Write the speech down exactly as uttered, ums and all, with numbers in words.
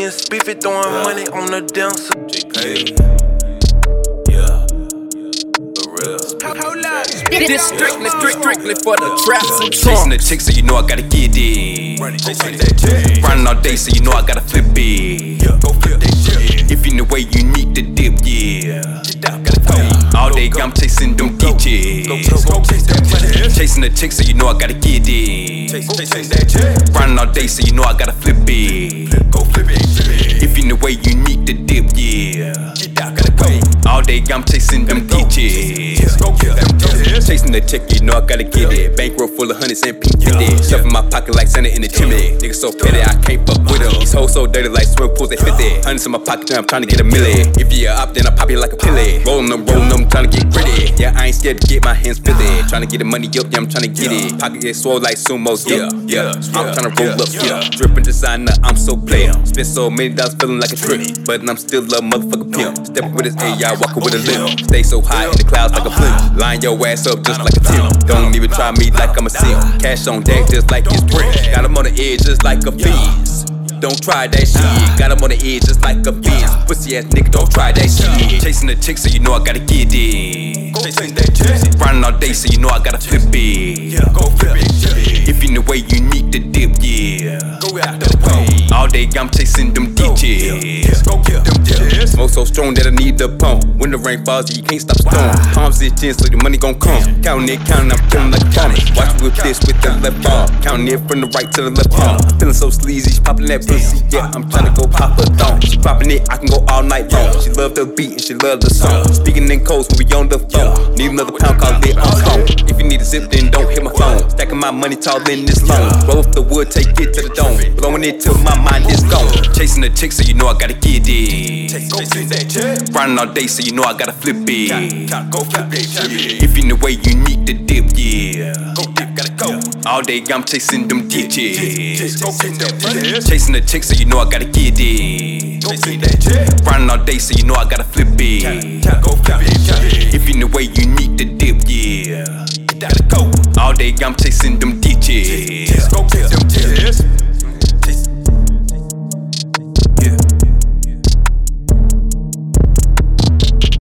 and spiffy, throwing yeah. money on the dancer. Hey. Yeah. For real. Hold up. This strictly, strictly for the traps and chasing the chick, so you know I gotta get it. Running all day, so you know I gotta flip it. Go flip that shit. If you know where you need to dip, yeah. All day I'm chasing them digits. Chasing the chick, so you know I gotta get it. Running all day, so you know I gotta flip it. Go flip it. If you know where you need to dip, yeah. All day I'm chasing them digits. Chasing the chick, you know I gotta get it. Bankroll full of hundreds and pink fifty. Stuff in my pocket like Santa in the chimney. Niggas so petty, I can't fuck with them. These hoes so dirty like swimming pools at fifty. Hundreds in my pocket, I'm trying to get a milli. If you up, then I pop you like a pilly. Rollin' them, rollin' them, trying to get pretty. Yeah, I ain't scared to get my hands filthy. Trying to get the money up, yeah, I'm trying to get it. Pocket get swole like sumos, yeah, yeah. I'm trying to roll up, yeah. Drippin' designer, I'm so player. Spent so many dollars feeling like a trick, but I'm still a motherfucking pimp. Steppin' with his A I, walkin' with a limp. Stay so high in the clouds like a flip. Line your ass up just like a tip. Don't even try me like I'm a simp. Cash on deck just like it's brick. Got him on the edge just like a fence. Don't try that shit. Got him on the edge just like a fence. Pussy ass nigga, don't try that shit. Chasing the chick, so you know I gotta get it. Running all day, so you know I gotta flip it. Go flip it. If you know where you need to dip, yeah. All day I'm chasing them digits. Smoke so strong that I need the pump. When the rain falls, you can't stop storm. Palms itching, so the money gon' come. Counting it, counting, I'm feeling like a farmer. Watch me with this with the left arm. Counting it from the right to the left arm. Feeling so sleazy, she popping that pussy. Yeah, I'm trying to go pop her thong. She popping it, I can go all night long. She love the beat and she love the song. Speaking in codes when we on the phone. Need another pound, call it on phone. If you need a zip, then don't hit my phone. Stacking my money tall in this loan. Roll up the wood, take it to the dome. Blowing it till my mind is gone. Chasing the chick, so you know I gotta get it. Running all day, so you know I gotta flip it. Go flip it. If you know where you need to dip, yeah. All day I'm chasing them digits. Chasing the chick, so you know I gotta get it. Running all day, so you know I gotta flip it. If you know where you need to dip, yeah. All day I'm chasing them digits.